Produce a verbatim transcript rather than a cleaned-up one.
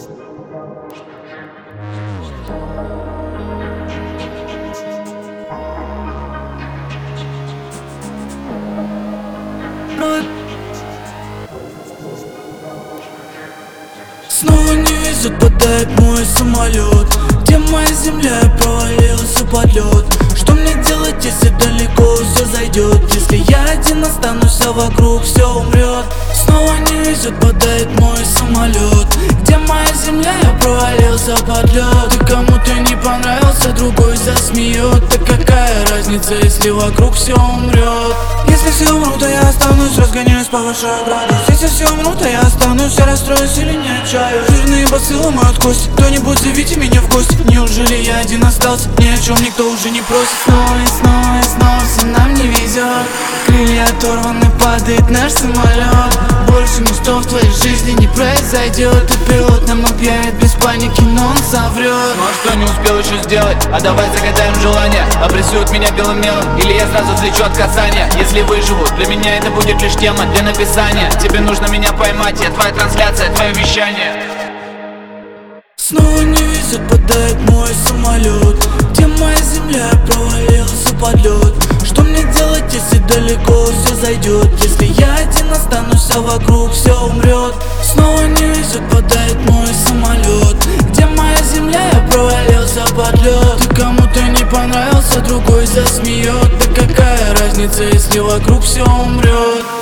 Снова не везет, падает мой самолет. Где моя земля, я провалился под лед. Что мне делать, если далеко все зайдет? Если я один останусь, а вокруг все умрет. Снова не везет, падает мой самолет. Где моя земля, я провалился под лед. И кому-то не понравился, другой засмеет. Так какая разница, если вокруг все умрет? Если все умрут, то я останусь, разгоняюсь, повышаю градус. Если все умрут, то я останусь, я расстроюсь или не отчаюсь. Жирные басы ломают кости, кто-нибудь зовите меня в гости. Неужели я один остался, ни о чем никто уже не просит? Снова и снова и снова все нам не везет. Крылья оторваны, падает наш самолет. Больше ничто в твоей жизни не произойдет. И пилот нам объявит без паники, но он соврет. Ну а что не успел еще сделать? А давай загадаем желание. Обрисуют меня белым мелом, или я сразу взлечу от касания. Если выживу, для меня это будет лишь тема для написания. Тебе нужно меня поймать, я твоя трансляция, твое вещание. Снова не везет, падает мой самолет. Где моя земля, я провалился под лед. Что мне делать, если далеко все зайдет? Если я один останусь, а вокруг все умрет. Снова не везет, падает мой самолет. Где моя земля, я провалился под лед. И кому-то не понравился, другой засмеет. Да какая разница, если вокруг все умрет?